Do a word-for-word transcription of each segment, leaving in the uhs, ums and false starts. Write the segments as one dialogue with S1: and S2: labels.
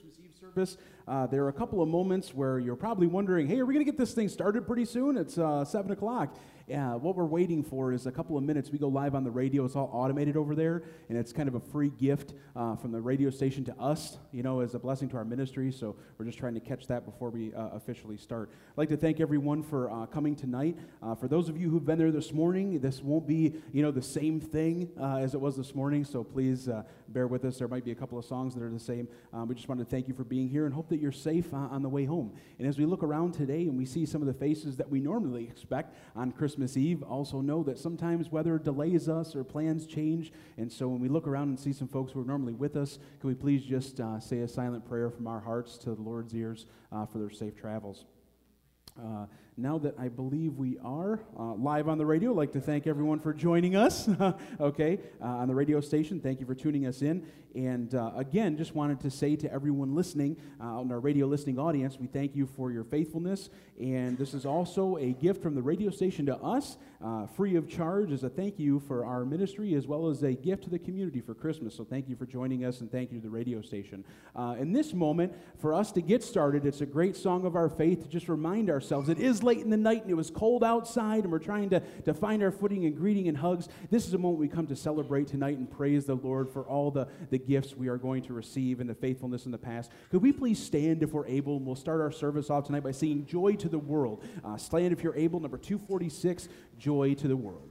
S1: Christmas Eve service. Uh, there are a couple of moments where you're probably wondering, hey, are we going to get this thing started pretty soon? It's uh, seven o'clock. Uh, what we're waiting for is a couple of minutes. We go live on the radio. It's all automated over there, and it's kind of a free gift uh, from the radio station to us, you know, as a blessing to our ministry. So we're just trying to catch that before we uh, officially start. I'd like to thank everyone for uh, coming tonight. Uh, for those of you who've been there this morning, this won't be, you know, the same thing uh, as it was this morning, so please uh, bear with us. There might be a couple of songs that are the same. Um, we just want to thank you for being here and hope that you're safe uh, on the way home. And as we look around today and we see some of the faces that we normally expect on Christmas Eve, also know that sometimes weather delays us or plans change. And so when we look around and see some folks who are normally with us, can we please just uh, say a silent prayer from our hearts to the Lord's ears uh, for their safe travels. Uh, now that I believe we are uh, live on the radio, I'd like to thank everyone for joining us, okay, uh, on the radio station. Thank you for tuning us in. And uh, again, just wanted to say to everyone listening, uh, in our radio listening audience, we thank you for your faithfulness. And this is also a gift from the radio station to us, uh, free of charge, as a thank you for our ministry, as well as a gift to the community for Christmas. So thank you for joining us, and thank you to the radio station. Uh, in this moment, for us to get started, it's a great song of our faith to just remind ourselves it is late in the night and it was cold outside and we're trying to, to find our footing in greeting and hugs. This is a moment we come to celebrate tonight and praise the Lord for all the, the gifts we are going to receive and the faithfulness in the past. Could we please stand if we're able, and we'll start our service off tonight by singing Joy to the World. Uh, stand if you're able, number two forty-six, Joy to the World.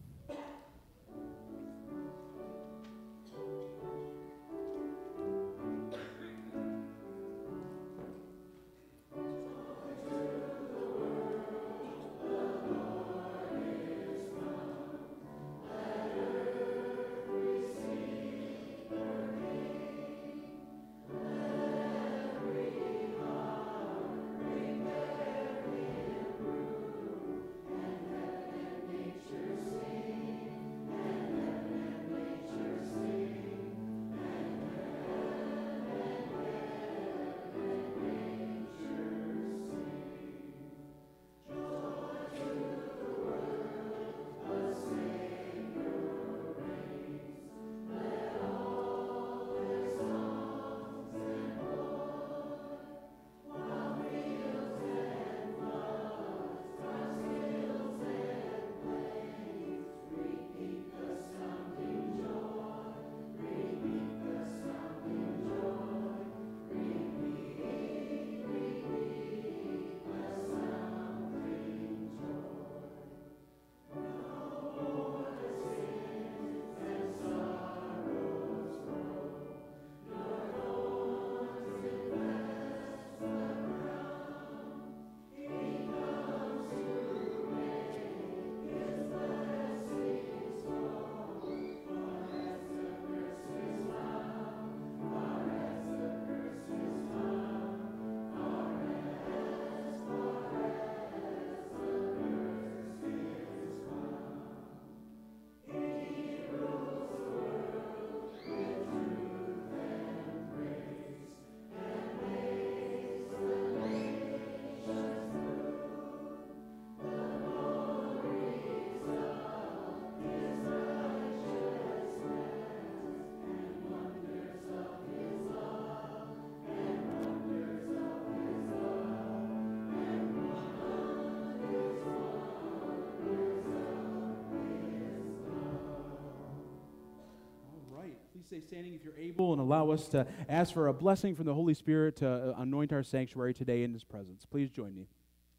S1: Stay standing if you're able, and allow us to ask for a blessing from the Holy Spirit to anoint our sanctuary today in His presence. Please join me.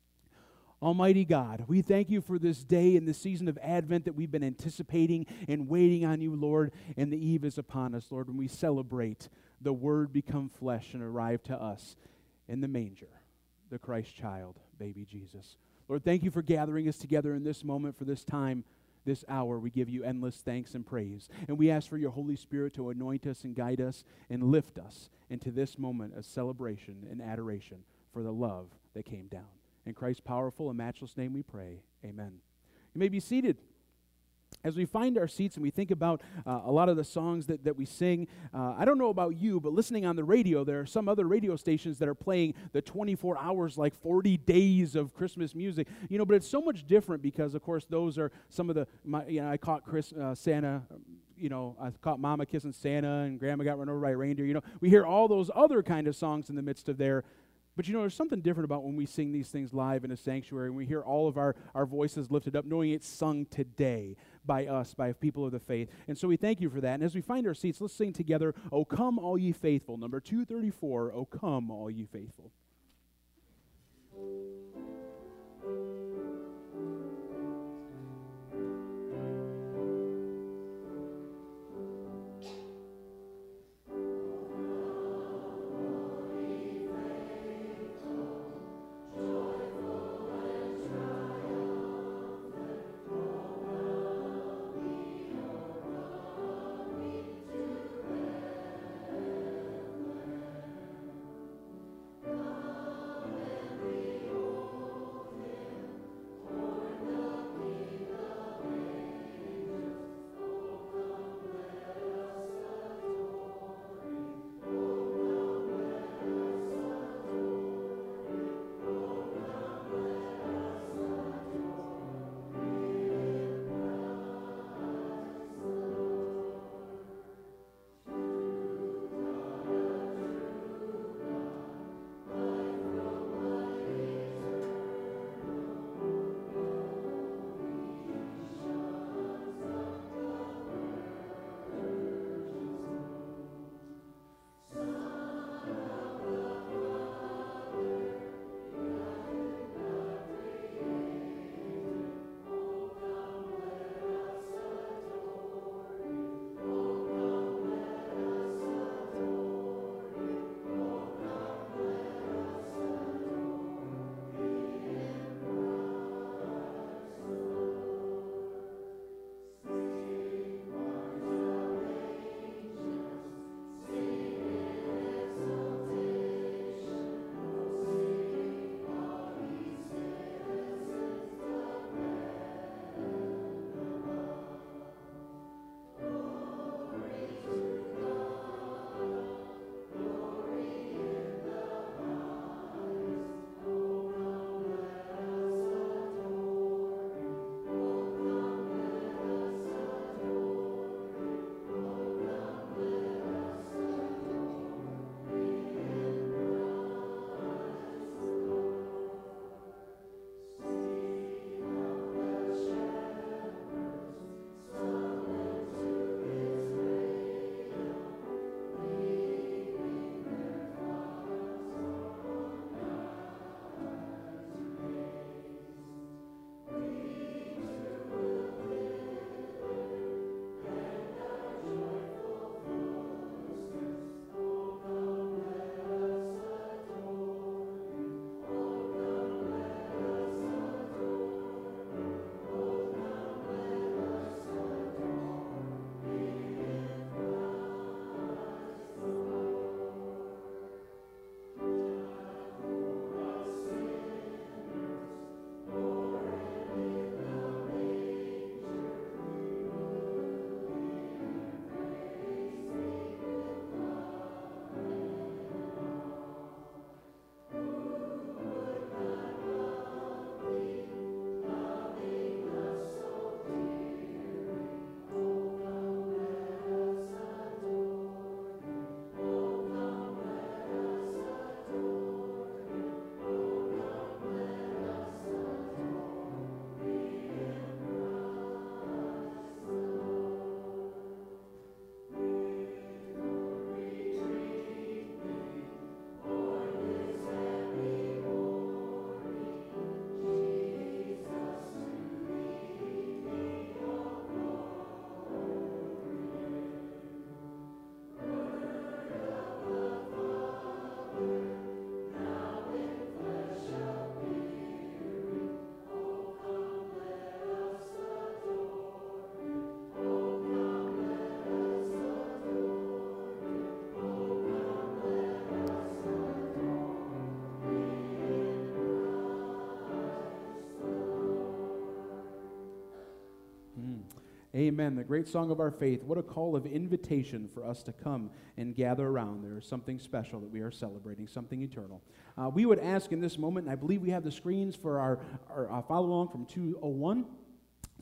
S1: Almighty God, we thank you for this day and this season of Advent that we've been anticipating and waiting on you, Lord, and the eve is upon us, Lord, when we celebrate the Word become flesh and arrive to us in the manger, the Christ child, baby Jesus. Lord, thank you for gathering us together in this moment for this time. This hour, we give you endless thanks and praise. And we ask for your Holy Spirit to anoint us and guide us and lift us into this moment of celebration and adoration for the love that came down. In Christ's powerful and matchless name we pray. Amen. You may be seated. As we find our seats and we think about uh, a lot of the songs that, that we sing, uh, I don't know about you, but listening on the radio, there are some other radio stations that are playing the twenty-four hours, like forty days of Christmas music. You know, but it's so much different because, of course, those are some of the, my, you know, I caught Chris, uh, Santa, you know, I caught Mama kissing Santa and Grandma got run over by a reindeer. You know, we hear all those other kind of songs in the midst of there. But you know, there's something different about when we sing these things live in a sanctuary, and we hear all of our, our voices lifted up, knowing it's sung today by us, by people of the faith. And so we thank you for that. And as we find our seats, let's sing together, "O Come All Ye Faithful," number two thirty-four, "O Come All Ye Faithful." Amen. The great song of our faith. What a call of invitation for us to come and gather around. There is something special that we are celebrating, something eternal. Uh, we would ask in this moment, and I believe we have the screens for our, our uh, follow-along from two oh one.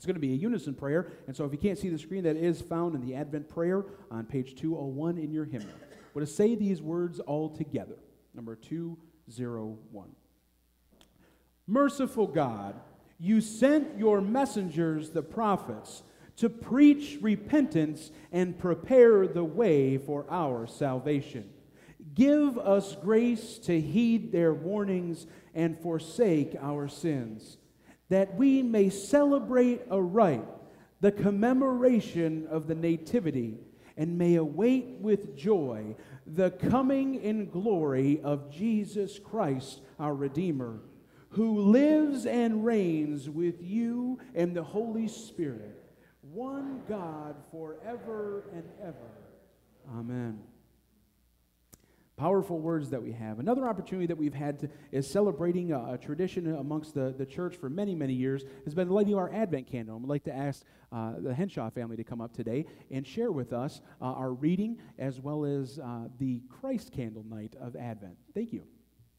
S1: It's going to be a unison prayer, and so if you can't see the screen, that is found in the Advent prayer on page two oh one in your hymnal. We're to say these words all together. Number two oh one. Merciful God, you sent your messengers, the prophets, to preach repentance and prepare the way for our salvation. Give us grace to heed their warnings and forsake our sins, that we may celebrate aright the commemoration of the Nativity and may await with joy the coming in glory of Jesus Christ, our Redeemer, who lives and reigns with you and the Holy Spirit, one God forever and ever. Amen. Powerful words that we have. Another opportunity that we've had to, is celebrating a, a tradition amongst the, the church for many, many years has been lighting our Advent candle. And we'd like to ask uh, the Henshaw family to come up today and share with us uh, our reading as well as uh, the Christ candle night of Advent. Thank you.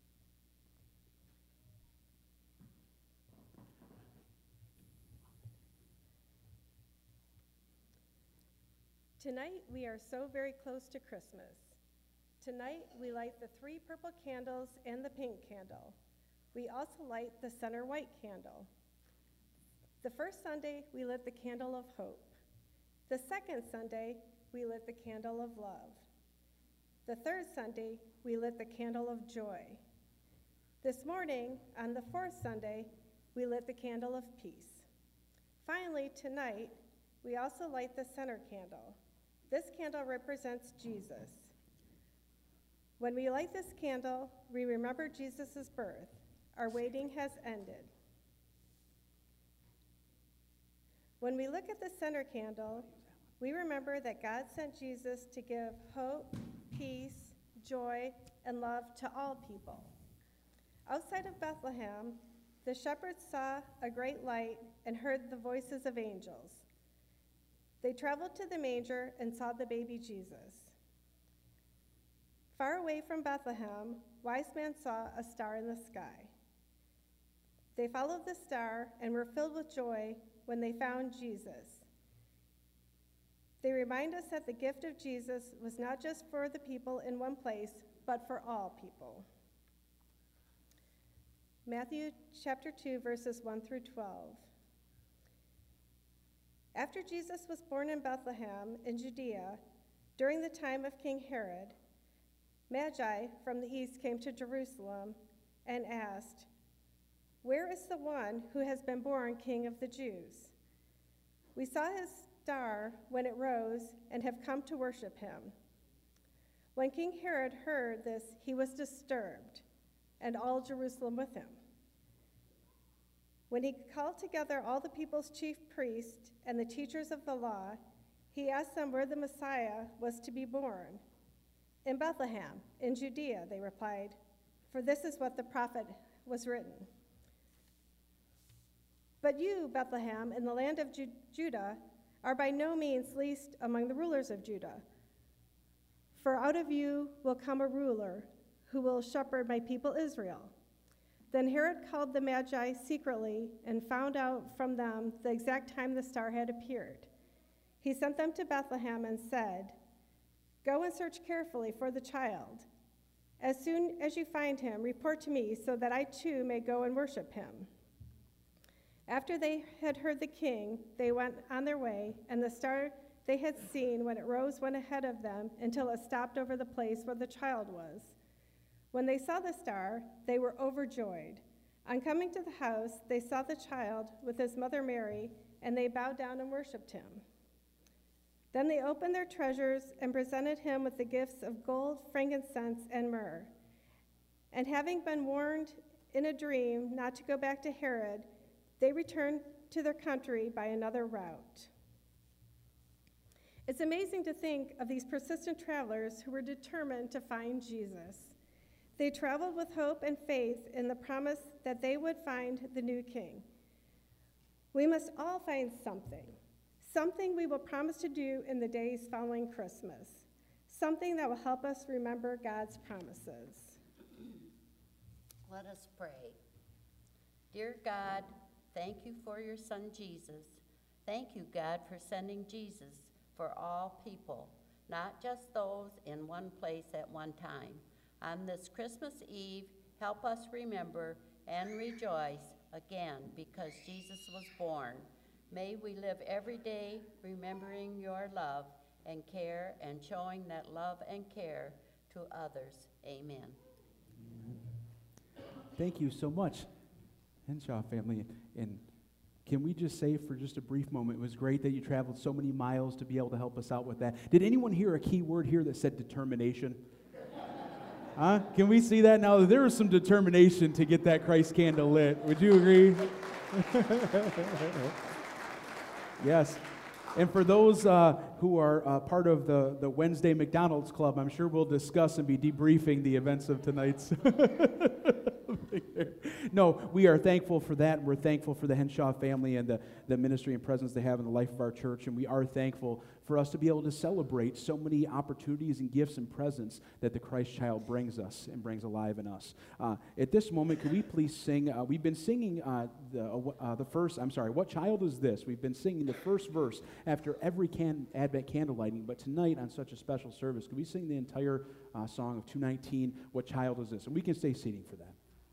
S2: Tonight, we are so very close to Christmas. Tonight, we light the three purple candles and the pink candle. We also light the center white candle. The first Sunday, we lit the candle of hope. The second Sunday, we lit the candle of love. The third Sunday, we lit the candle of joy. This morning, on the fourth Sunday, we lit the candle of peace. Finally, tonight, we also light the center candle. This candle represents Jesus. When we light this candle, we remember Jesus' birth. Our waiting has ended. When we look at the center candle, we remember that God sent Jesus to give hope, peace, joy, and love to all people. Outside of Bethlehem, the shepherds saw a great light and heard the voices of angels. They traveled to the manger and saw the baby Jesus. Far away from Bethlehem, wise men saw a star in the sky. They followed the star and were filled with joy when they found Jesus. They remind us that the gift of Jesus was not just for the people in one place, but for all people. Matthew chapter two, verses one through twelve. After Jesus was born in Bethlehem in Judea, during the time of King Herod, Magi from the east came to Jerusalem and asked, "Where is the one who has been born King of the Jews? We saw his star when it rose and have come to worship him." When King Herod heard this, he was disturbed, and all Jerusalem with him. When he called together all the people's chief priests and the teachers of the law, he asked them where the Messiah was to be born. "In Bethlehem, in Judea," they replied, "for this is what the prophet was written. But you, Bethlehem, in the land of Ju- Judah, are by no means least among the rulers of Judah. For out of you will come a ruler who will shepherd my people Israel." Then Herod called the Magi secretly and found out from them the exact time the star had appeared. He sent them to Bethlehem and said, "Go and search carefully for the child. As soon as you find him, report to me so that I too may go and worship him." After they had heard the king, they went on their way, and the star they had seen when it rose went ahead of them until it stopped over the place where the child was. When they saw the star, they were overjoyed. On coming to the house, they saw the child with his mother Mary, and they bowed down and worshiped him. Then they opened their treasures and presented him with the gifts of gold, frankincense, and myrrh. And having been warned in a dream not to go back to Herod, they returned to their country by another route. It's amazing to think of these persistent travelers who were determined to find Jesus. They traveled with hope and faith in the promise that they would find the new king. We must all find something, something we will promise to do in the days following Christmas, something that will help us remember God's promises.
S3: Let us pray. Dear God, thank you for your son Jesus, Thank you, God, for sending Jesus for all people, not just those in one place at one time. On this Christmas Eve, help us remember and rejoice again because Jesus was born. May we live every day remembering your love and care and showing that love and care to others. Amen.
S1: Thank you so much, Henshaw family. And can we just say for just a brief moment, it was great that you traveled so many miles to be able to help us out with that. Did anyone hear a key word here that said determination? Huh? Can we see that now? There was some determination to get that Christ candle lit. Would you agree? Yes. And for those uh, who are uh, part of the, the Wednesday McDonald's Club, I'm sure we'll discuss and be debriefing the events of tonight's. No, we are thankful for that, and we're thankful for the Henshaw family and the, the ministry and presence they have in the life of our church, and we are thankful for us to be able to celebrate so many opportunities and gifts and presents that the Christ child brings us and brings alive in us. Uh, at this moment, could we please sing? Uh, we've been singing uh, the, uh, the first, I'm sorry, What Child Is This? We've been singing the first verse after every can, Advent candle lighting, but tonight on such a special service, could we sing the entire uh, song of two nineteen, What Child Is This? And we can stay seating for that.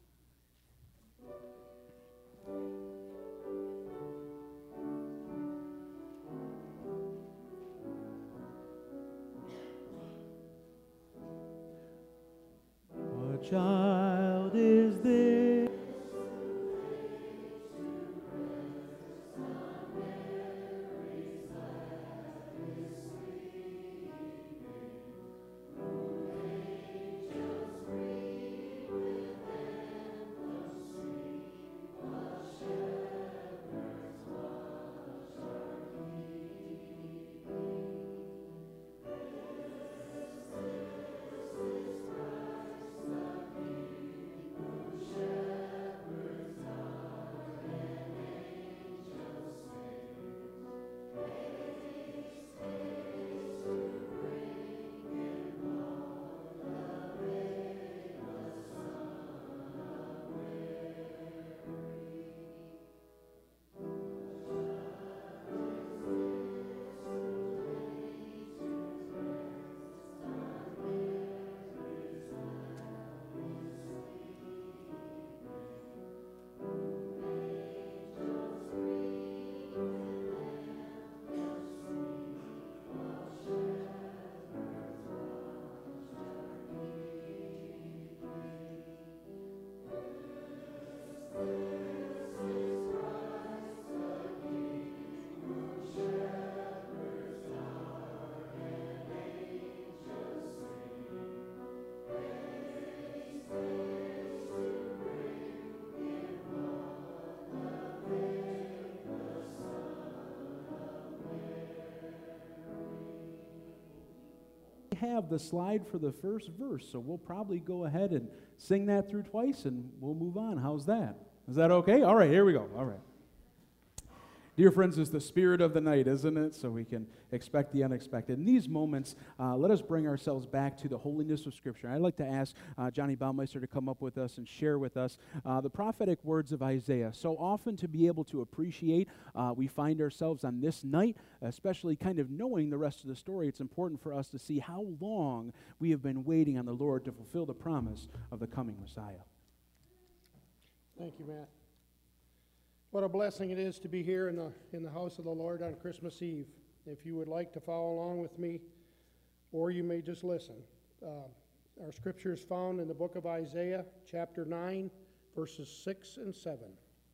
S1: What child is this? Have the slide for the first verse, so we'll probably go ahead and sing that through twice and we'll move on. How's that? Is that okay? All right, here we go. All right. Dear friends, it's the spirit of the night, isn't it? So we can expect the unexpected. In these moments, uh, let us bring ourselves back to the holiness of Scripture. I'd like to ask uh, Johnny Baumeister to come up with us and share with us uh, the prophetic words of Isaiah. So often to be able to appreciate, uh, we find ourselves on this night, especially kind of knowing the rest of the story, it's important for us to see how long we have been waiting on the Lord to fulfill the promise of the coming Messiah.
S4: Thank you, Matt. What a blessing it is to be here in the in the house of the Lord on Christmas Eve. If you would like to follow along with me, or you may just listen. Uh, our scripture is found in the book of Isaiah, chapter nine, verses six and seven.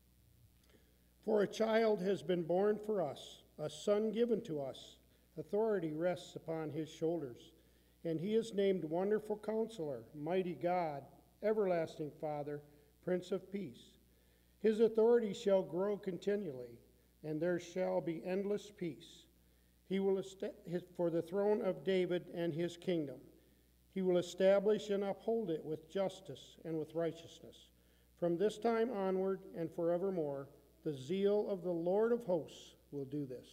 S4: For a child has been born for us, a son given to us. Authority rests upon his shoulders, and he is named Wonderful Counselor, Mighty God, Everlasting Father, Prince of Peace. His authority shall grow continually, and there shall be endless peace. He will est- his, for the throne of David and his kingdom. He will establish and uphold it with justice and with righteousness. From this time onward and forevermore, the zeal of the Lord of hosts will do this.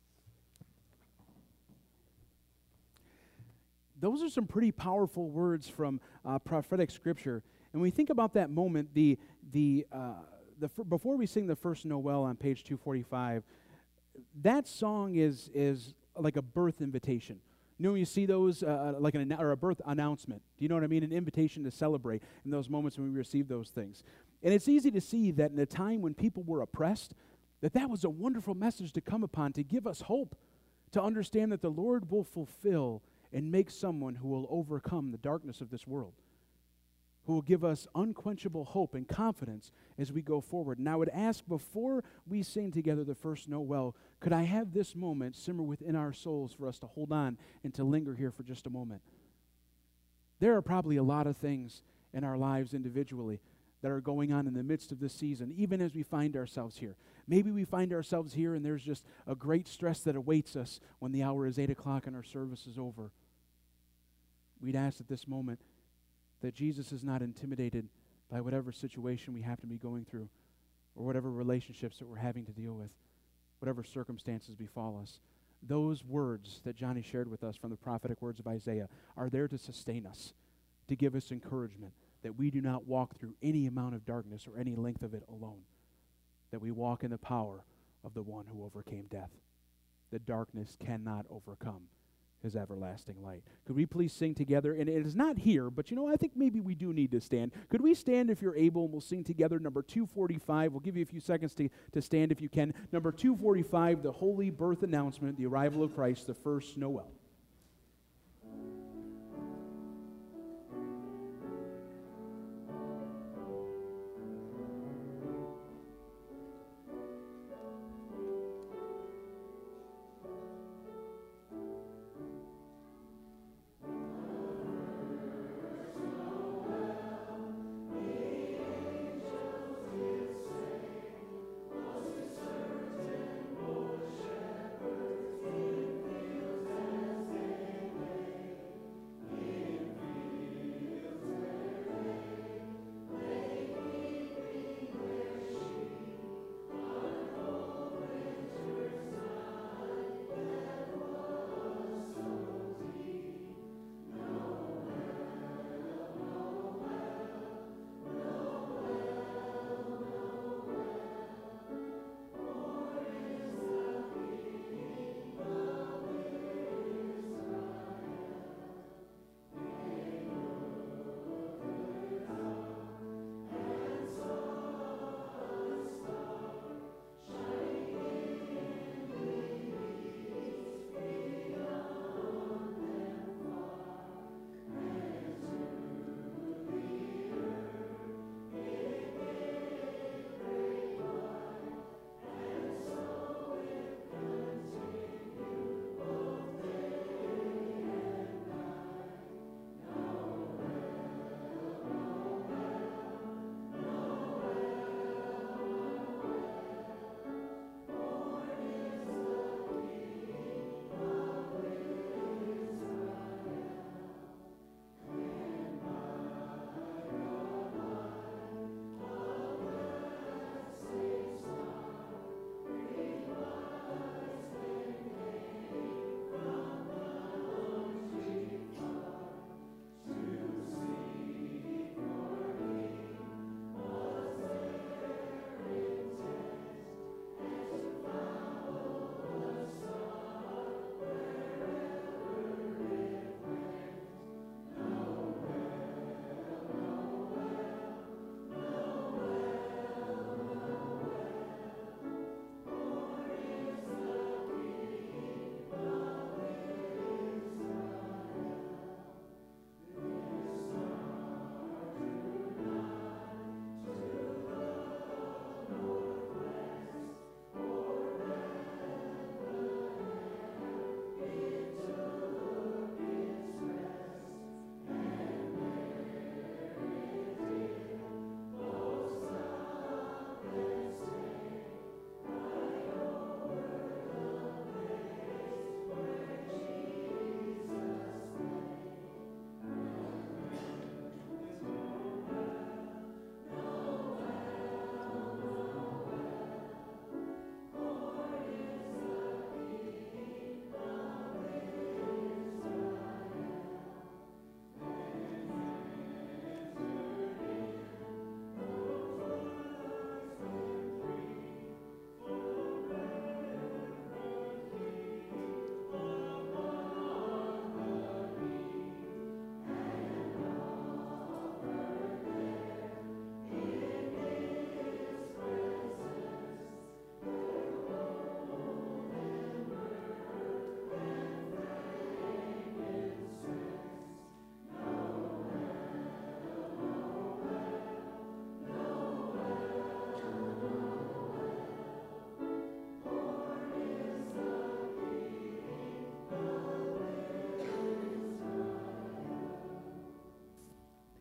S1: Those are some pretty powerful words from uh, prophetic scripture. And when we think about that moment, the the uh, the before we sing the first Noel on page two forty-five, that song is is like a birth invitation. You know, when you see those, uh, like an or a birth announcement. Do you know what I mean? An invitation to celebrate in those moments when we receive those things. And it's easy to see that in a time when people were oppressed, that that was a wonderful message to come upon, to give us hope, to understand that the Lord will fulfill and make someone who will overcome the darkness of this world, who will give us unquenchable hope and confidence as we go forward. And I would ask, before we sing together the first Noel, could I have this moment simmer within our souls for us to hold on and to linger here for just a moment? There are probably a lot of things in our lives individually that are going on in the midst of this season, even as we find ourselves here. Maybe we find ourselves here and there's just a great stress that awaits us when the hour is eight o'clock and our service is over. We'd ask at this moment that Jesus is not intimidated by whatever situation we happen to be going through, or whatever relationships that we're having to deal with, whatever circumstances befall us. Those words that Johnny shared with us from the prophetic words of Isaiah are there to sustain us, to give us encouragement, that we do not walk through any amount of darkness or any length of it alone, that we walk in the power of the one who overcame death. The darkness cannot overcome his everlasting light. Could we please sing together? And it is not here, but you know, I think maybe we do need to stand. Could we stand if you're able, and we'll sing together number two forty-five. We'll give you a few seconds to, to stand if you can. Number two forty-five, the Holy Birth Announcement, the arrival of Christ, the first Noel.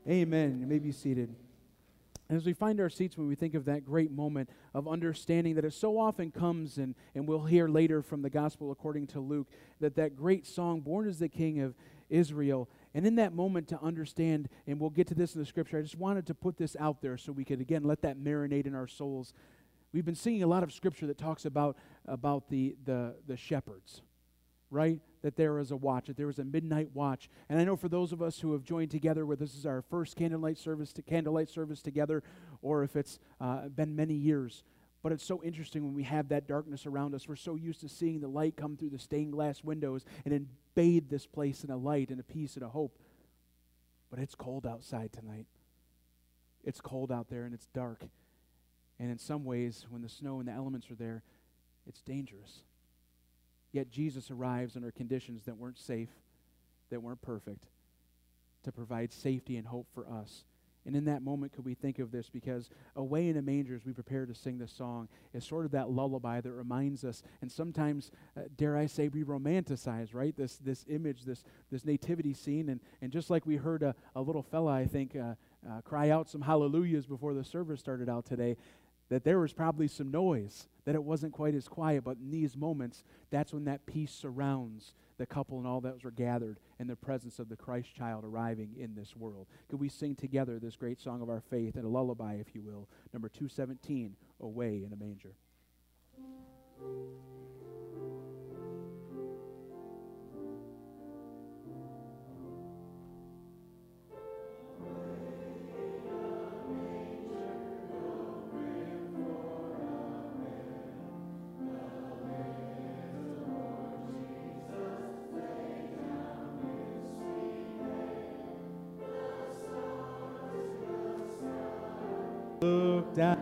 S1: Amen. You may be seated. As we find our seats, when we think of that great moment of understanding that it so often comes, and, and we'll hear later from the Gospel according to Luke, that that great song, Born is the King of Israel, and in that moment to understand, and we'll get to this in the Scripture, I just wanted to put this out there so we could, again, let that marinate in our souls. We've been singing a lot of Scripture that talks about, about the, the, the shepherds, right? That there is a watch, that there is a midnight watch. And I know for those of us who have joined together, where this is our first candlelight service to candlelight service together, or if it's uh, been many years, but it's so interesting when we have that darkness around us. We're so used to seeing the light come through the stained glass windows and invade this place in a light and a peace and a hope. But it's cold outside tonight. It's cold out there and it's dark. And in some ways, when the snow and the elements are there, it's dangerous. Yet Jesus arrives under conditions that weren't safe, that weren't perfect, to provide safety and hope for us. And in that moment, could we think of this? Because away in a manger, as we prepare to sing this song, is sort of that lullaby that reminds us, and sometimes, uh, dare I say, we romanticize, right? This this image, this this nativity scene. And, and just like we heard a, a little fella, I think, uh, uh, cry out some hallelujahs before the service started out today, that there was probably some noise, that it wasn't quite as quiet, but in these moments, that's when that peace surrounds the couple and all that were gathered in the presence of the Christ child arriving in this world. Could we sing together this great song of our faith, and a lullaby, if you will, number two seventeen, Away in a Manger. Look down.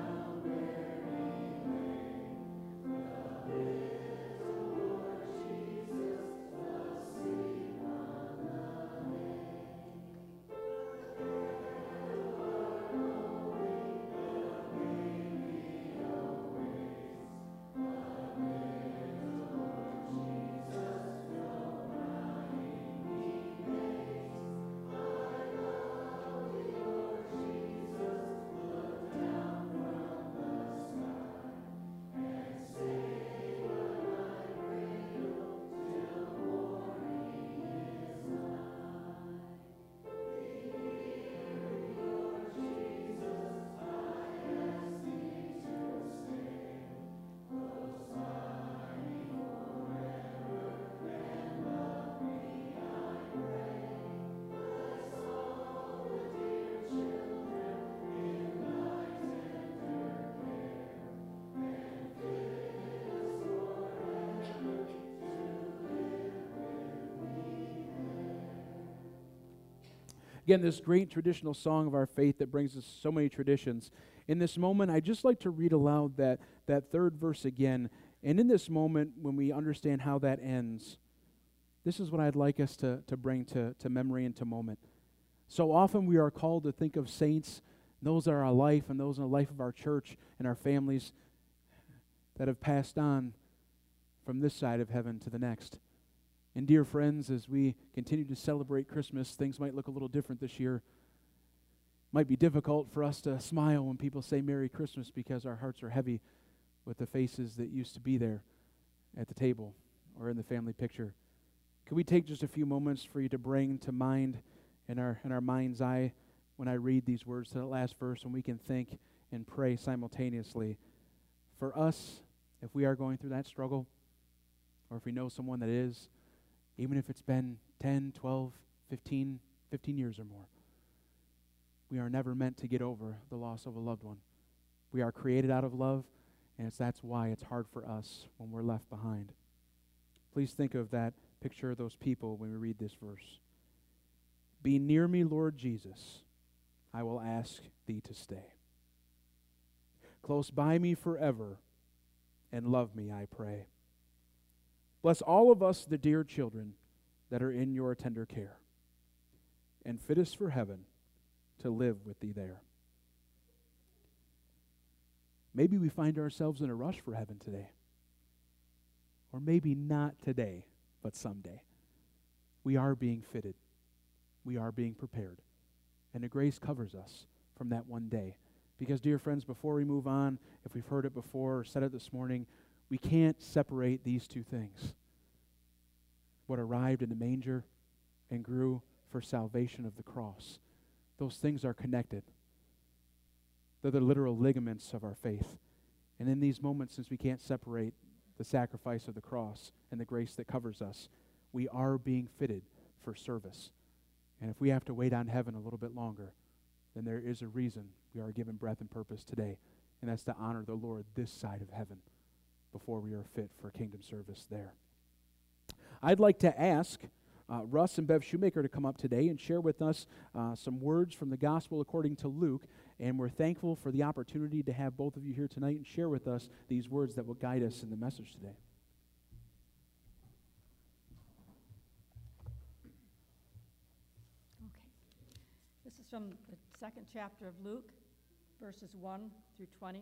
S1: Again, this great traditional song of our faith that brings us so many traditions. In this moment, I'd just like to read aloud that, that third verse again. And in this moment, when we understand how that ends, this is what I'd like us to, to bring to, to memory and to moment. So often we are called to think of saints, those are our life and those in the life of our church and our families that have passed on from this side of heaven to the next. And dear friends, as we continue to celebrate Christmas, things might look a little different this year. It might be difficult for us to smile when people say Merry Christmas because our hearts are heavy with the faces that used to be there at the table or in the family picture. Could we take just a few moments for you to bring to mind in our in our mind's eye when I read these words to that last verse, and we can think and pray simultaneously for us, if we are going through that struggle, or if we know someone that is, even if it's been ten, twelve, fifteen, fifteen years or more. We are never meant to get over the loss of a loved one. We are created out of love, and it's, that's why it's hard for us when we're left behind. Please think of that picture of those people when we read this verse. Be near me, Lord Jesus, I will ask thee to stay. Close by me forever, and love me, I pray. Bless all of us, the dear children, that are in your tender care, and fit us for heaven to live with thee there. Maybe we find ourselves in a rush for heaven today. Or maybe not today, but someday. We are being fitted. We are being prepared. and the grace covers us from that one day. Because, dear friends, before we move on, if we've heard it before or said it this morning, we can't separate these two things. What arrived in the manger and grew for salvation of the cross. Those things are connected. They're the literal ligaments of our faith. And in these moments, since we can't separate the sacrifice of the cross and the grace that covers us, we are being fitted for service. And if we have to wait on heaven a little bit longer, then there is a reason we are given breath and purpose today, and that's to honor the Lord this side of heaven before we are fit for kingdom service there. I'd like to ask uh, Russ and Bev Shoemaker to come up today and share with us uh, some words from the Gospel according to Luke, and we're thankful for the opportunity to have both of you here tonight and share with us these words that will guide us in the message today.
S5: This is from the second chapter of Luke, verses one through twenty.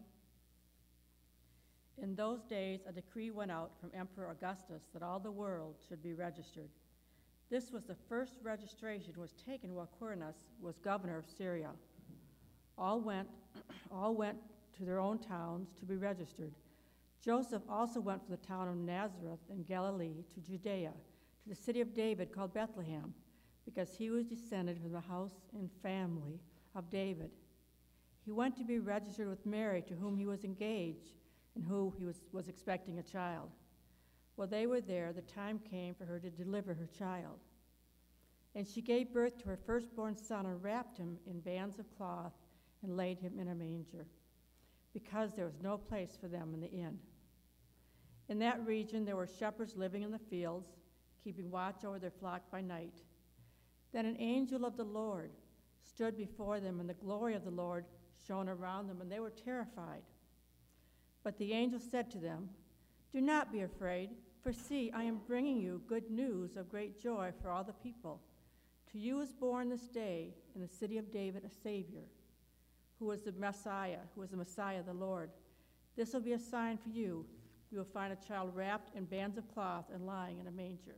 S5: In those days, a decree went out from Emperor Augustus that all the world should be registered. This was the first registration was taken while Quirinius was governor of Syria. All went, all went to their own towns to be registered. Joseph also went from the town of Nazareth in Galilee to Judea, to the city of David called Bethlehem, because he was descended from the house and family of David. He went to be registered with Mary, to whom he was engaged, and who he was, was expecting a child. While they were there, the time came for her to deliver her child. And she gave birth to her firstborn son and wrapped him in bands of cloth and laid him in a manger, because there was no place for them in the inn. In that region there were shepherds living in the fields, keeping watch over their flock by night. Then an angel of the Lord stood before them, and the glory of the Lord shone around them, and they were terrified. But the angel said to them, "Do not be afraid, for see, I am bringing you good news of great joy for all the people. To you is born this day in the city of David a Savior, who is the Messiah, who is the Messiah, the Lord. This will be a sign for you. You will find a child wrapped in bands of cloth and lying in a manger."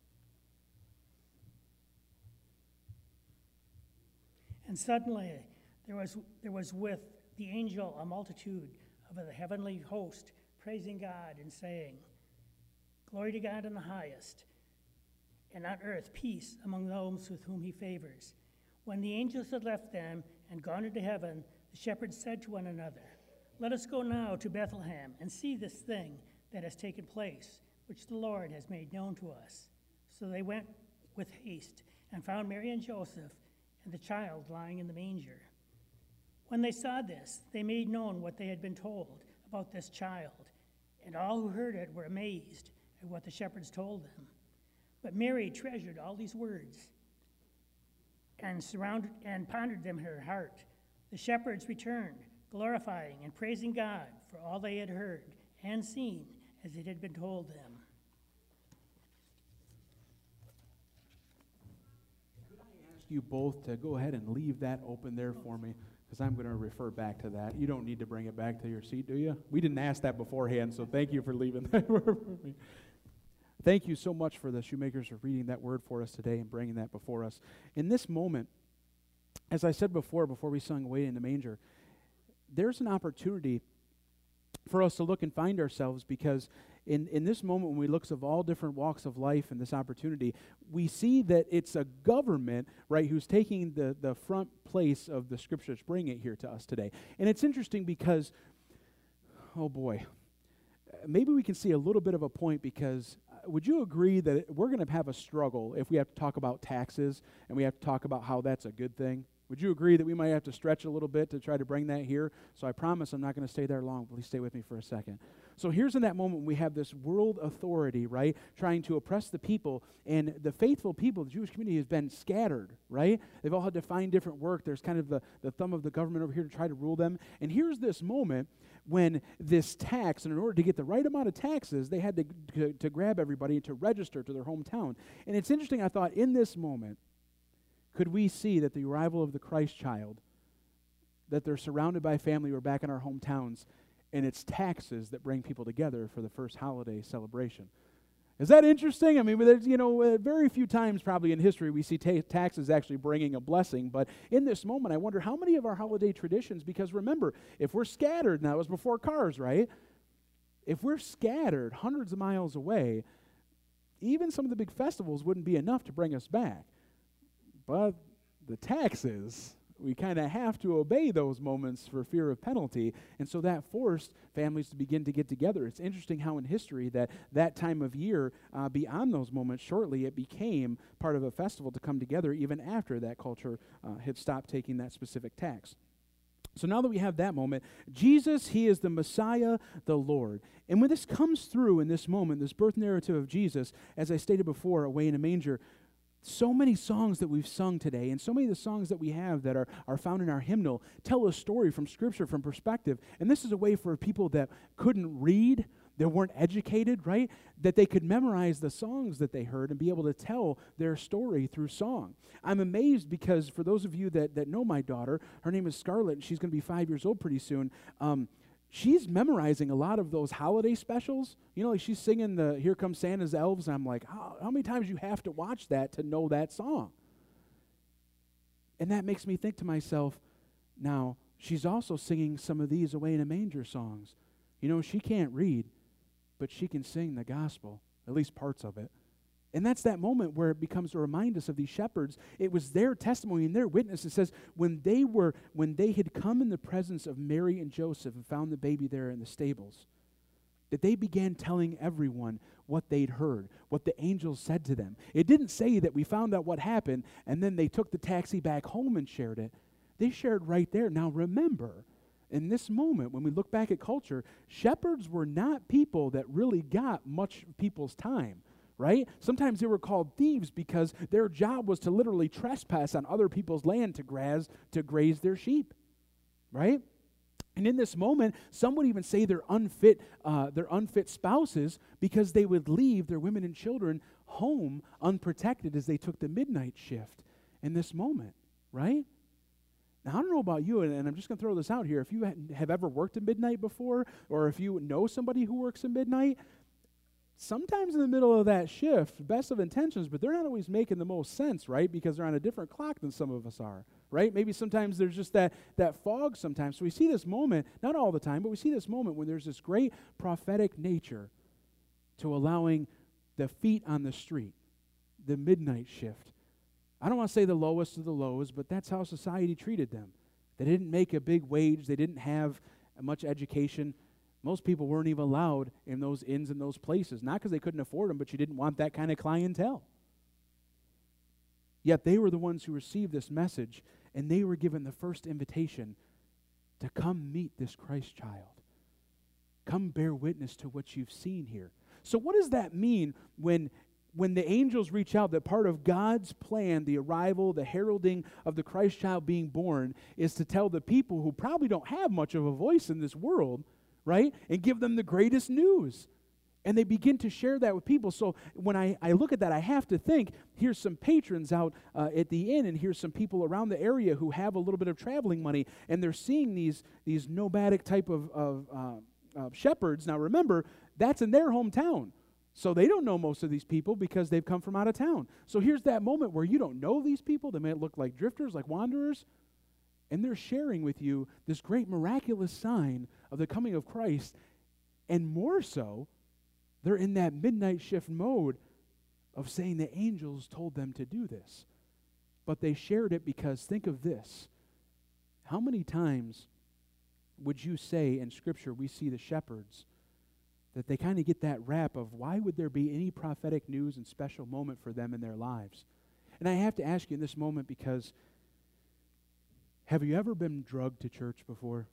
S6: And suddenly there was, there was with the angel a multitude of the heavenly host, praising God and saying, "Glory to God in the highest, and on earth peace among those with whom he favors." When the angels had left them and gone into heaven, the shepherds said to one another, "Let us go now to Bethlehem and see this thing that has taken place, which the Lord has made known to us." So they went with haste and found Mary and Joseph and the child lying in the manger. When they saw this, they made known what they had been told about this child, and all who heard it were amazed at what the shepherds told them. But Mary treasured all these words and surrounded and pondered them in her heart. The shepherds returned, glorifying and praising God for all they had heard and seen as it had been told them.
S1: Could I ask you both to go ahead and leave that open there for me? Because I'm going to refer back to that. You don't need to bring it back to your seat, do you? We didn't ask that beforehand, so thank you for leaving that for me. Thank you so much for the Shoemakers for reading that word for us today and bringing that before us. In this moment, as I said before, before we sung Away in the Manger, there's an opportunity for us to look and find ourselves, because in, in this moment when we look of all different walks of life and this opportunity, we see that it's a government, right, who's taking the, the front place of the Scriptures, bringing it here to us today. And it's interesting because, oh boy, maybe we can see a little bit of a point, because uh, would you agree that we're going to have a struggle if we have to talk about taxes and we have to talk about how that's a good thing? Would you agree that we might have to stretch a little bit to try to bring that here? So I promise I'm not going to stay there long. Please stay with me for a second. So here's in that moment when we have this world authority, right, trying to oppress the people, and the faithful people, the Jewish community, has been scattered, right? They've all had to find different work. There's kind of the, the thumb of the government over here to try to rule them. And here's this moment when this tax, and in order to get the right amount of taxes, they had to, to, to grab everybody and to register to their hometown. And it's interesting, I thought, in this moment, could we see that the arrival of the Christ child, that they're surrounded by family, we're back in our hometowns, and it's taxes that bring people together for the first holiday celebration. Is that interesting? I mean, there's, you know, uh, very few times probably in history we see ta- taxes actually bringing a blessing. But in this moment, I wonder how many of our holiday traditions, because remember, if we're scattered, now it was before cars, right? If we're scattered hundreds of miles away, even some of the big festivals wouldn't be enough to bring us back. But the taxes, we kind of have to obey those moments for fear of penalty, and so that forced families to begin to get together. It's interesting how in history that that time of year, uh, beyond those moments, shortly it became part of a festival to come together even after that culture uh, had stopped taking that specific tax. So now that we have that moment, Jesus, he is the Messiah, the Lord. And when this comes through in this moment, this birth narrative of Jesus, as I stated before, away in a manger, so many songs that we've sung today, and so many of the songs that we have that are, are found in our hymnal, tell a story from Scripture, from perspective. And this is a way for people that couldn't read, that weren't educated, right, that they could memorize the songs that they heard and be able to tell their story through song. I'm amazed because for those of you that, that know my daughter, her name is Scarlett, and she's going to be five years old pretty soon. Um, she's memorizing a lot of those holiday specials. You know, like she's singing the Here Comes Santa's Elves, and I'm like, how, how many times you have to watch that to know that song? And that makes me think to myself, now, she's also singing some of these Away in a Manger songs. You know, she can't read, but she can sing the gospel, at least parts of it. And that's that moment where it becomes to remind us of these shepherds. It was their testimony and their witness. It says when they were, when they had come in the presence of Mary and Joseph and found the baby there in the stables, that they began telling everyone what they'd heard, what the angels said to them. It didn't say that we found out what happened and then they took the taxi back home and shared it. They shared right there. Now remember, in this moment, when we look back at culture, shepherds were not people that really got much of people's time, right? Sometimes they were called thieves because their job was to literally trespass on other people's land to graze, to graze their sheep, right? And in this moment, some would even say they're unfit, uh, they're unfit spouses because they would leave their women and children home unprotected as they took the midnight shift in this moment, right? Now, I don't know about you, and, and I'm just going to throw this out here. If you ha- have ever worked at midnight before, or if you know somebody who works at midnight, sometimes in the middle of that shift, best of intentions, but they're not always making the most sense, right? Because they're on a different clock than some of us are, right? Maybe sometimes there's just that, that fog sometimes. So we see this moment, not all the time, but we see this moment when there's this great prophetic nature to allowing the feet on the street, the midnight shift. I don't want to say the lowest of the lows, but that's how society treated them. They didn't make a big wage. They didn't have much education. Most people weren't even allowed in those inns and those places, not because they couldn't afford them, but you didn't want that kind of clientele. Yet they were the ones who received this message, and they were given the first invitation to come meet this Christ child. Come bear witness to what you've seen here. So what does that mean when When the angels reach out, that part of God's plan, the arrival, the heralding of the Christ child being born, is to tell the people who probably don't have much of a voice in this world, right, and give them the greatest news. And they begin to share that with people. So when I, I look at that, I have to think, here's some patrons out uh, at the inn, and here's some people around the area who have a little bit of traveling money, and they're seeing these, these nomadic type of, of uh, uh, shepherds. Now remember, that's in their hometown. So they don't know most of these people because they've come from out of town. So here's that moment where you don't know these people. They may look like drifters, like wanderers, and they're sharing with you this great miraculous sign of the coming of Christ. And more so, they're in that midnight shift mode of saying the angels told them to do this. But they shared it because, think of this, how many times would you say in Scripture we see the shepherds that they kind of get that rap of why would there be any prophetic news and special moment for them in their lives? And I have to ask you in this moment because have you ever been drugged to church before?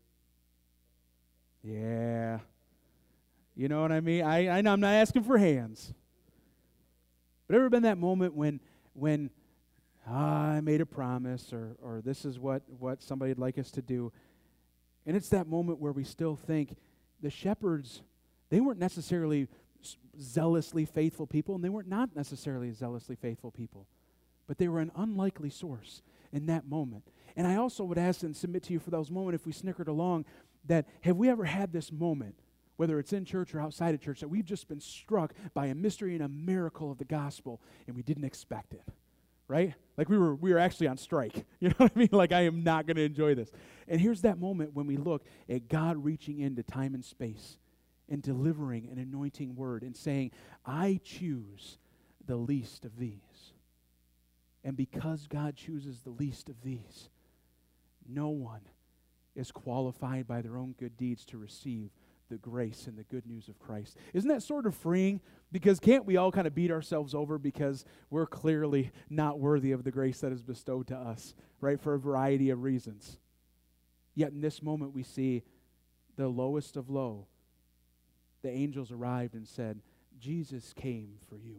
S1: Yeah. You know what I mean? I, I know I'm not asking for hands. But ever been that moment when when ah, I made a promise or or this is what, what somebody would like us to do, and it's that moment where we still think the shepherds, they weren't necessarily zealously faithful people, and they were not necessarily zealously faithful people, but they were an unlikely source in that moment. And I also would ask and submit to you for those moments, if we snickered along, that have we ever had this moment whether it's in church or outside of church, that we've just been struck by a mystery and a miracle of the gospel, and we didn't expect it, right? Like we were we were actually on strike. You know what I mean? Like, I am not going to enjoy this. And here's that moment when we look at God reaching into time and space and delivering an anointing word and saying, I choose the least of these. And because God chooses the least of these, no one is qualified by their own good deeds to receive the grace and the good news of Christ. Isn't that sort of freeing? Because can't we all kind of beat ourselves over because we're clearly not worthy of the grace that is bestowed to us, right, for a variety of reasons. Yet in this moment we see the lowest of low. The angels arrived and said, Jesus came for you.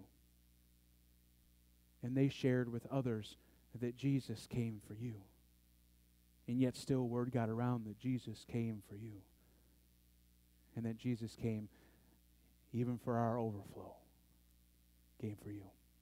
S1: And they shared with others that Jesus came for you. And yet still word got around that Jesus came for you. And that Jesus came even for our overflow. Came for you.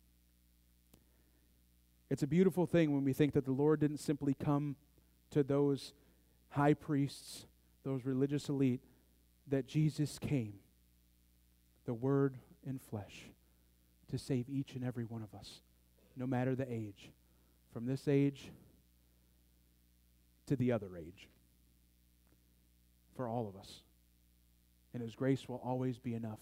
S1: It's a beautiful thing when we think that the Lord didn't simply come to those high priests, those religious elite, that Jesus came, the Word in flesh, to save each and every one of us, no matter the age, from this age to the other age, for all of us. And His grace will always be enough.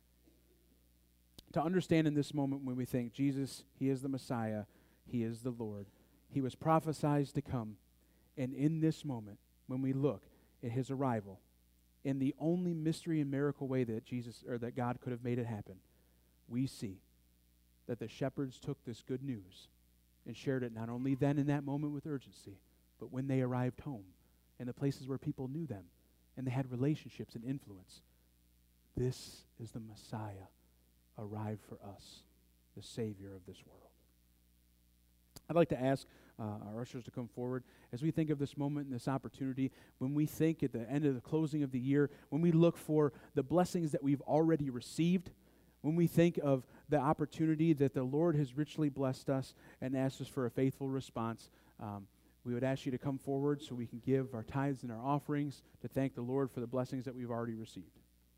S1: To understand in this moment when we think, Jesus, He is the Messiah, He is the Lord. He was prophesied to come. And in this moment, when we look at His arrival, in the only mystery and miracle way that Jesus or that God could have made it happen, we see that the shepherds took this good news and shared it not only then in that moment with urgency, but when they arrived home and the places where people knew them and they had relationships and influence. This is the Messiah arrived for us, the Savior of this world. I'd like to ask uh, our ushers to come forward as we think of this moment and this opportunity, when we think at the end of the closing of the year, when we look for the blessings that we've already received, when we think of the opportunity that the Lord has richly blessed us and asked us for a faithful response, um, we would ask you to come forward so we can give our tithes and our offerings to thank the Lord for the blessings that we've already received.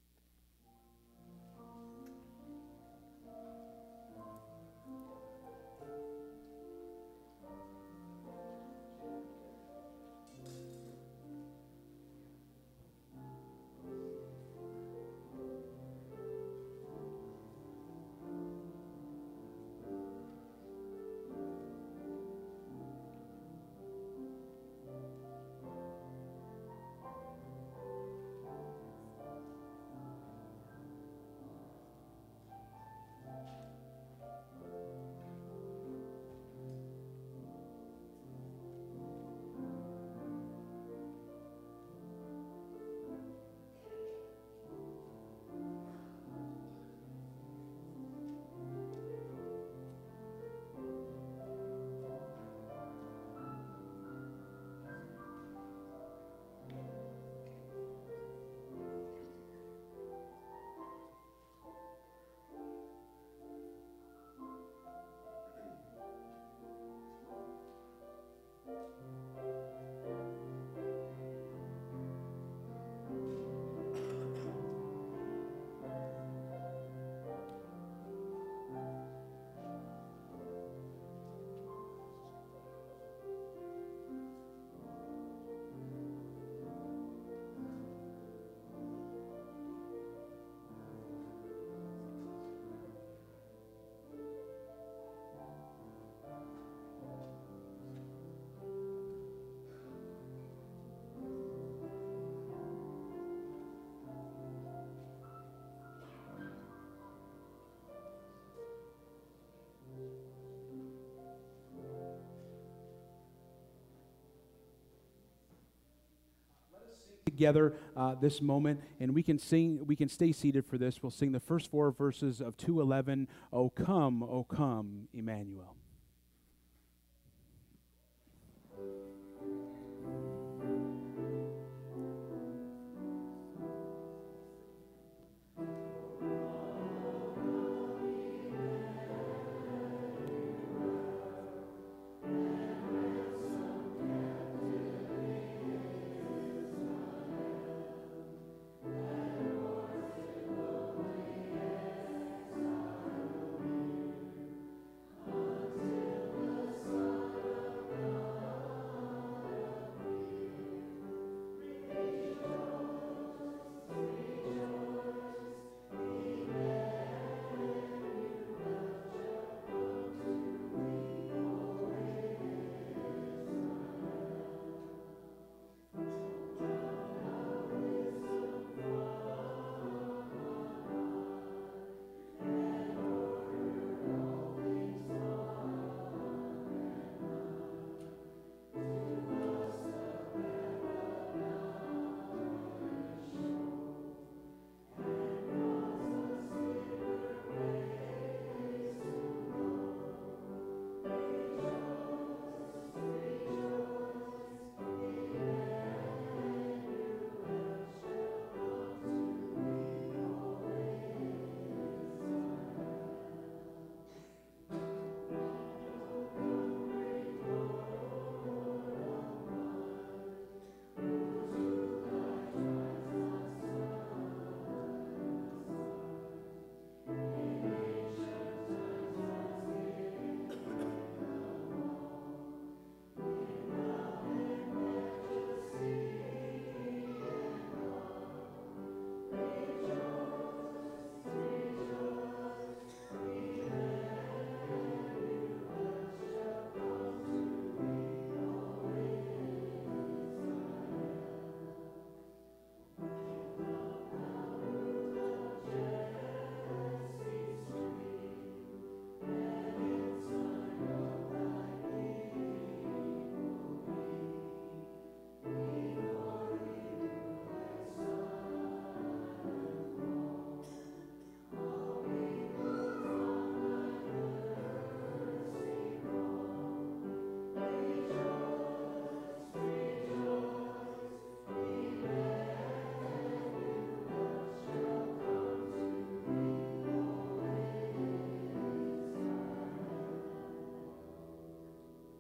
S1: Together uh, this moment, and we can sing, we can stay seated for this. We'll sing the first four verses of two eleven, O come, O come, Emmanuel.
S7: Lord,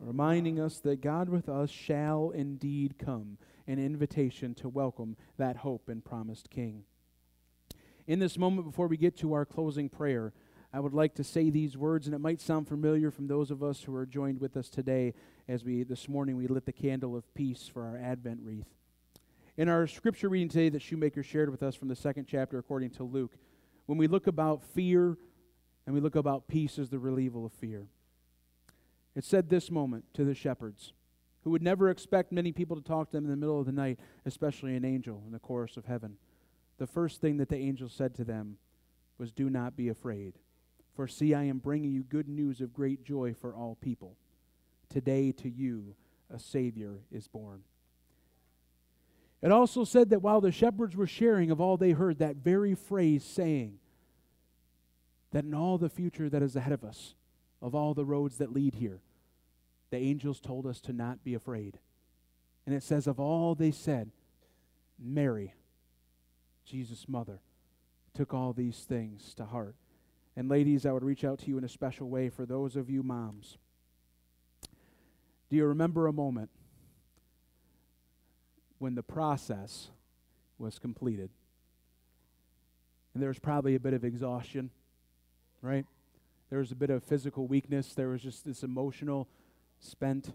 S1: reminding us that God with us shall indeed come, an invitation to welcome that hope and promised King. In this moment, before we get to our closing prayer, I would like to say these words, and it might sound familiar from those of us who are joined with us today as we, this morning, we lit the candle of peace for our Advent wreath. In our scripture reading today that Shoemaker shared with us from the second chapter according to Luke, when we look about fear and we look about peace as the relief of fear, it said this moment to the shepherds, who would never expect many people to talk to them in the middle of the night, especially an angel in the chorus of heaven. The first thing that the angel said to them was, "Do not be afraid, for see, I am bringing you good news of great joy for all people. Today to you a Savior is born." It also said that while the shepherds were sharing of all they heard, that very phrase saying that in all the future that is ahead of us, of all the roads that lead here, the angels told us to not be afraid. And it says of all they said, Mary, Jesus' mother, took all these things to heart. And ladies, I would reach out to you in a special way for those of you moms. Do you remember a moment when the process was completed? And there was probably a bit of exhaustion, right? There was a bit of physical weakness. There was just this emotional spent.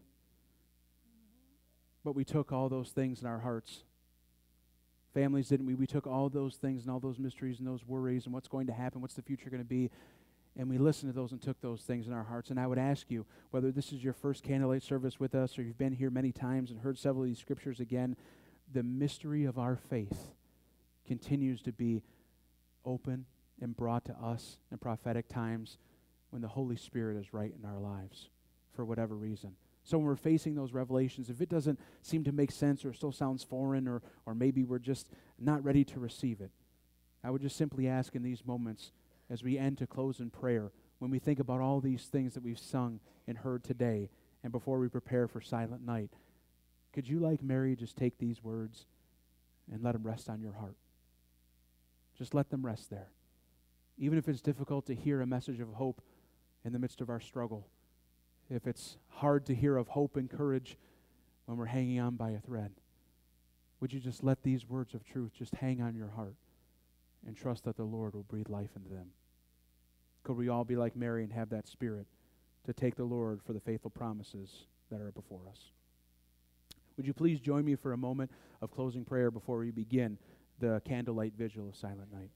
S1: But we took all those things in our hearts. Families, didn't we? We took all those things and all those mysteries and those worries and what's going to happen, what's the future going to be, and we listened to those and took those things in our hearts. And I would ask you, whether this is your first candlelight service with us or you've been here many times and heard several of these scriptures again, the mystery of our faith continues to be open and brought to us in prophetic times when the Holy Spirit is right in our lives for whatever reason. So when we're facing those revelations, if it doesn't seem to make sense or still sounds foreign or, or maybe we're just not ready to receive it, I would just simply ask in these moments as we end to close in prayer, when we think about all these things that we've sung and heard today and before we prepare for Silent Night, could you, like Mary, just take these words and let them rest on your heart? Just let them rest there. Even if it's difficult to hear a message of hope in the midst of our struggle, if it's hard to hear of hope and courage when we're hanging on by a thread, would you just let these words of truth just hang on your heart and trust that the Lord will breathe life into them? Could we all be like Mary and have that spirit to take the Lord for the faithful promises that are before us? Would you please join me for a moment of closing prayer before we begin the candlelight vigil of Silent Night?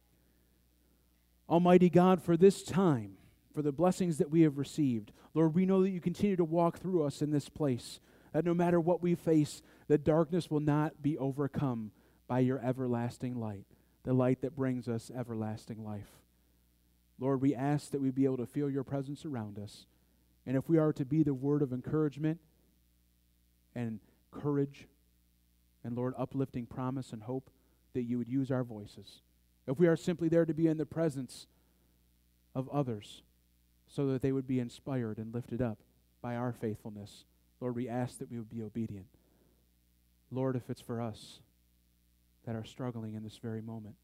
S1: Almighty God, for this time, for the blessings that we have received, Lord, we know that you continue to walk through us in this place, that no matter what we face, the darkness will not be overcome by your everlasting light, the light that brings us everlasting life. Lord, we ask that we be able to feel your presence around us, and if we are to be the word of encouragement and courage and, Lord, uplifting promise and hope, that you would use our voices. If we are simply there to be in the presence of others so that they would be inspired and lifted up by our faithfulness, Lord, we ask that we would be obedient. Lord, if it's for us that are struggling in this very moment,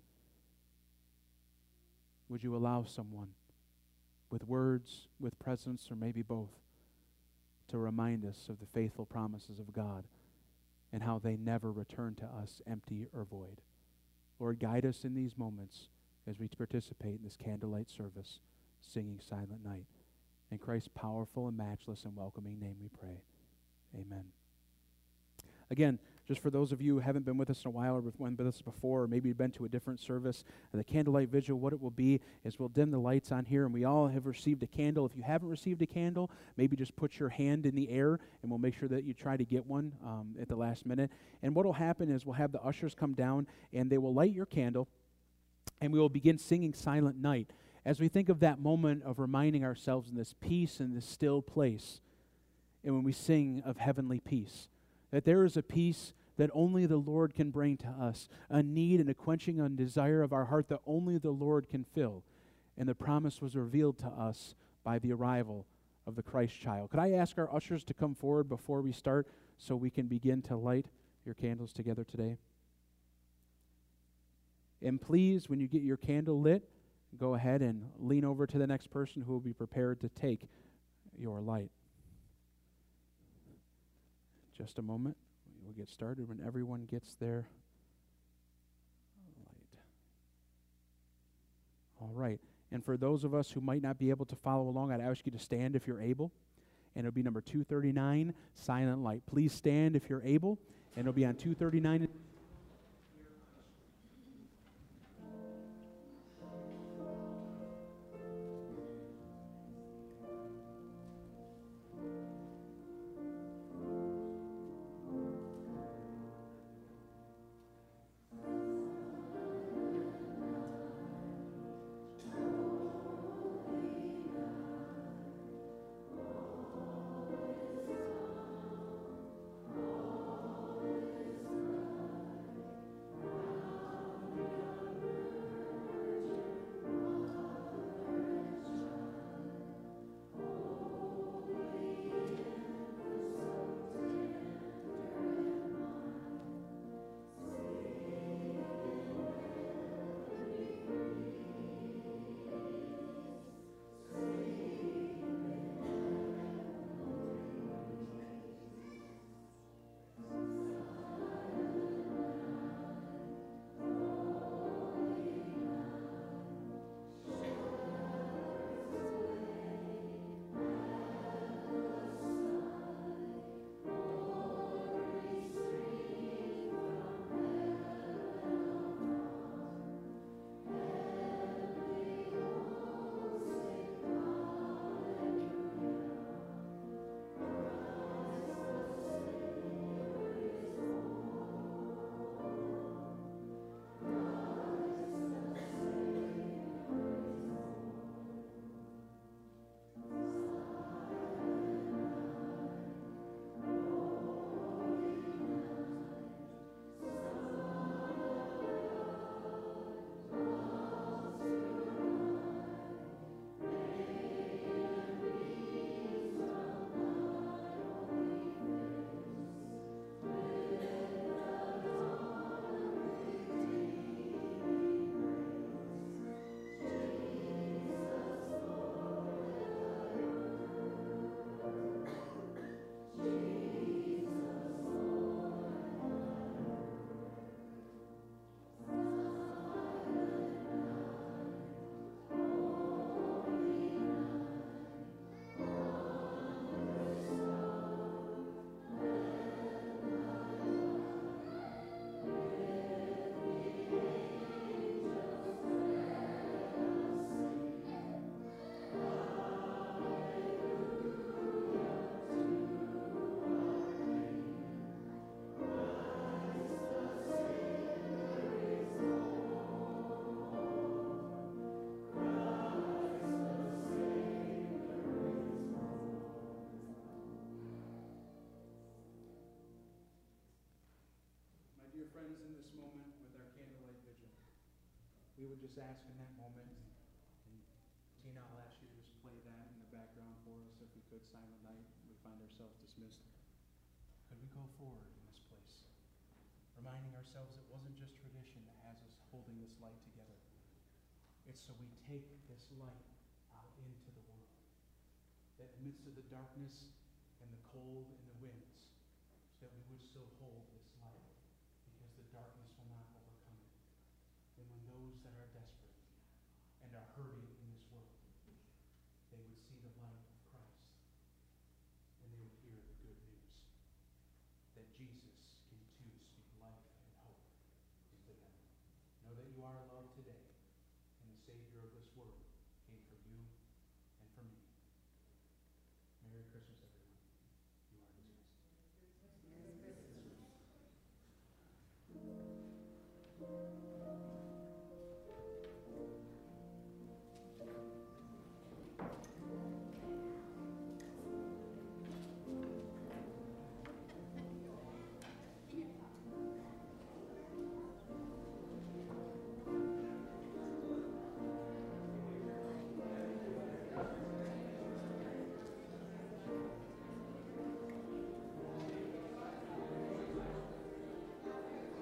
S1: would you allow someone with words, with presence, or maybe both, to remind us of the faithful promises of God and how they never return to us empty or void. Lord, guide us in these moments as we participate in this candlelight service, singing Silent Night. In Christ's powerful and matchless and welcoming name we pray. Amen. Again, just for those of you who haven't been with us in a while or been with us before, or maybe you've been to a different service, the candlelight vigil, what it will be is we'll dim the lights on here, and we all have received a candle. If you haven't received a candle, maybe just put your hand in the air, and we'll make sure that you try to get one um, at the last minute. And what will happen is we'll have the ushers come down, and they will light your candle, and we will begin singing Silent Night. As we think of that moment of reminding ourselves in this peace and this still place, and when we sing of heavenly peace, that there is a peace that only the Lord can bring to us, a need and a quenching and desire of our heart that only the Lord can fill. And the promise was revealed to us by the arrival of the Christ child. Could I ask our ushers to come forward before we start so we can begin to light your candles together today? And please, when you get your candle lit, go ahead and lean over to the next person who will be prepared to take your light. Just a moment. We'll get started when everyone gets their light. All right. And for those of us who might not be able to follow along, I'd ask you to stand if you're able. And it'll be number two thirty-nine, Silent Light. Please stand if you're able. And it'll be on two thirty-nine. Friends, in this moment with our candlelight vigil, we would just ask in that moment, and Tina, I'll ask you to just play that in the background for us, if we could, Silent Night. We find ourselves dismissed. Could we go forward in this place, reminding ourselves it wasn't just tradition that has us holding this light together. It's so we take this light out into the world, that in the midst of the darkness and the cold and the winds, that we would still hold this light, because the darkness will not overcome it. And when those that are desperate and are hurting in this world, they would see the light of Christ, and they would hear the good news that Jesus can too speak life and hope into them. Know that you are loved today, and the Savior of this world came for you and for me. Merry Christmas, everyone.